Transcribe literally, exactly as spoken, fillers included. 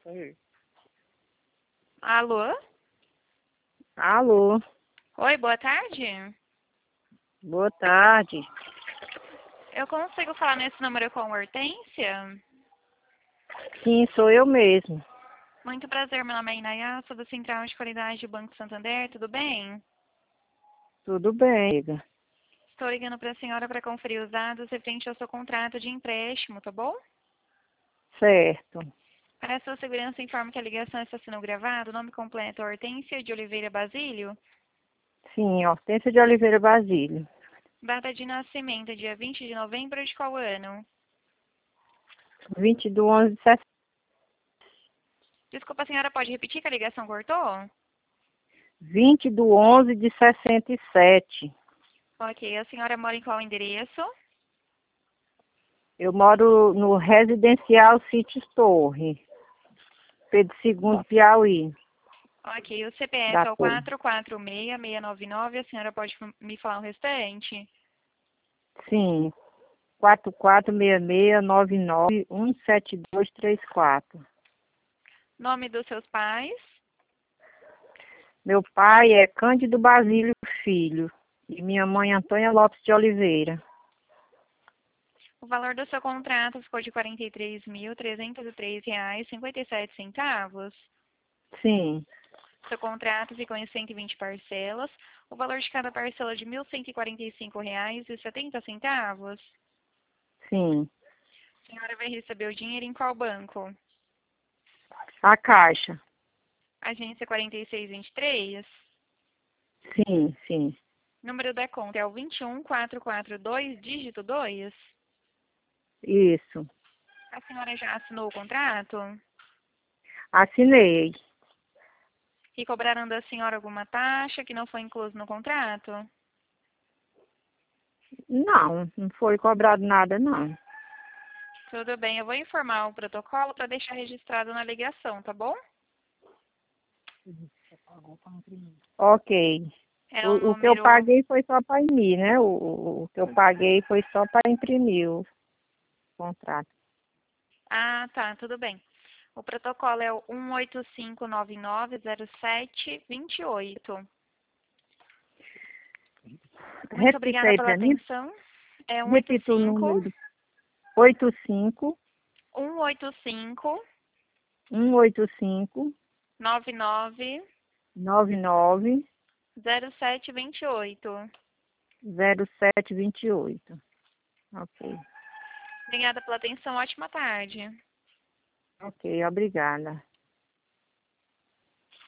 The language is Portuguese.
Alô? Alô, Oi, boa tarde. boa tarde. Eu consigo falar nesse número com Hortência? Sim, sou eu mesmo. Muito prazer, meu nome é Inaya, sou da Central de Qualidade do Banco Santander, tudo bem? Tudo bem, amiga. Estou ligando para a senhora para conferir os dados referente ao seu contrato de empréstimo, tá bom? Certo. Para a sua segurança, informo que a ligação está sendo gravada. O nome completo é Hortência de Oliveira Basílio. Sim, Hortência de Oliveira Basílio. Data de nascimento, dia vinte de novembro de qual ano? vinte do onze de sessenta. Desculpa, a senhora pode repetir que a ligação cortou? vinte do onze de sessenta e sete. Ok, a senhora mora em qual endereço? Eu moro no Residencial Sítios Torre, Pedro segundo, Piauí. Ok, o C P F Da é o Torre. quatro quatro seis, seis nove nove. A senhora pode me falar o restante? Sim, quatro quatro seis seis nove nove um sete dois três quatro. Nome dos seus pais? Meu pai é Cândido Basílio Filho e minha mãe Antônia Lopes de Oliveira. O valor do seu contrato ficou de quarenta e três mil, trezentos e três reais e cinquenta e sete centavos. Sim, Seu contrato ficou em cento e vinte parcelas. O valor de cada parcela é de mil cento e quarenta e cinco reais e setenta centavos. sim. A senhora vai receber o dinheiro em qual banco? A Caixa. Agência quarenta e seis vinte e três. Sim, sim. Número da conta é o vinte e um, quatrocentos e quarenta e dois, dígito dois. Isso. A senhora já assinou o contrato? Assinei. E cobraram da senhora alguma taxa que não foi incluso no contrato? Não, não foi cobrado nada, não. Tudo bem, eu vou informar o protocolo para deixar registrado na ligação, tá bom? Ok. É o O, o que eu número... paguei foi só para imprimir, né? O, o que eu paguei foi só para imprimir o contrato. Ah, tá, tudo bem. O protocolo é o um oito cinco nove nove zero sete dois oito. Muito Repita obrigada aí pela para mim. atenção. É um oito Repita o cinco número. oito cinco um oito cinco um oito cinco nove nove nove nove zero sete dois oito. zero sete dois oito. Ok. Obrigada pela atenção, ótima tarde. Ok, obrigada.